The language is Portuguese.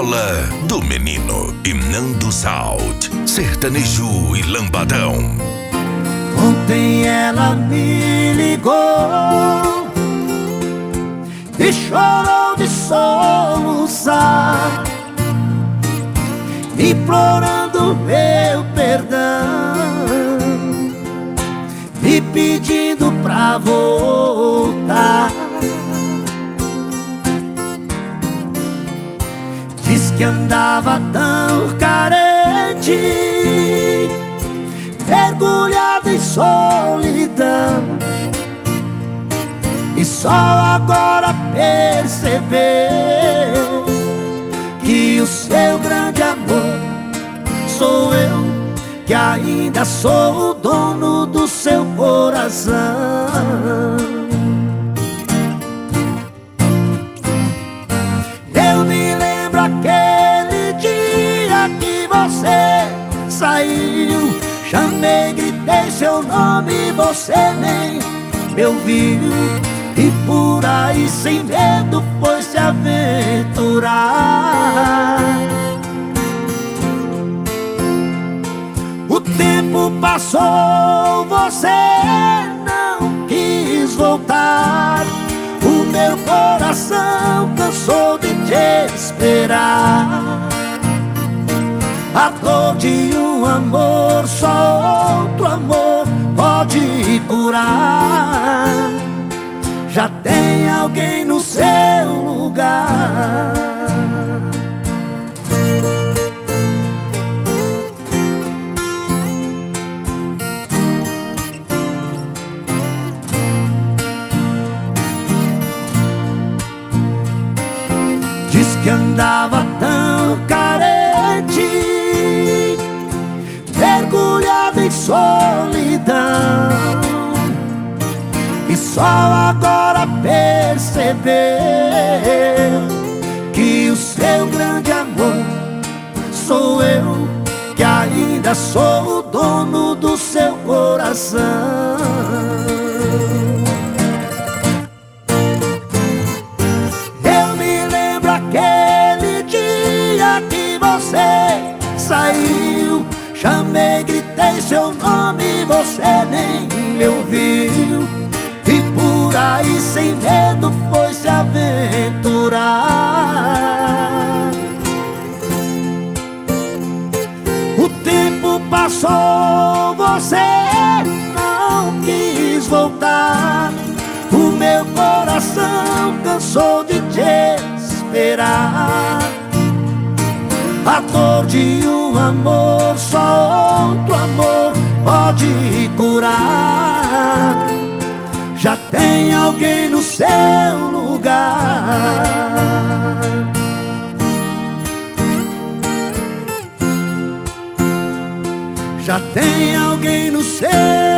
Escola do Menino e Nando Salt, sertanejo e lambadão. Ontem ela me ligou e chorou de soluçar, implorando meu perdão, me pedindo pra voltar. Diz que andava tão carente, mergulhado em solidão, e só agora percebeu que o seu grande amor sou eu, que ainda sou o dono do seu coração. Eu me lembro aquele dia que você saiu, chamei, gritei seu nome, você nem me ouviu, e por aí sem medo foi se aventurar. O tempo passou, você não quis voltar, o meu coração cansou de te esperar. A dor de um amor, só outro amor pode curar. Já tem alguém no seu lugar. Diz que andava tão carente, mergulhado em solidão, e só agora percebeu que o seu grande amor sou eu, que ainda sou o dono do seu coração. Eu me lembro aquele dia que você saiu, chamei, gritei seu nome, você nem me ouviu, e por aí sem medo foi se aventurar. O tempo passou, você não quis voltar, o meu coração cansou de te esperar. A dor de um amor, só outro amor pode curar. Já tem alguém no seu lugar. Já tem alguém no seu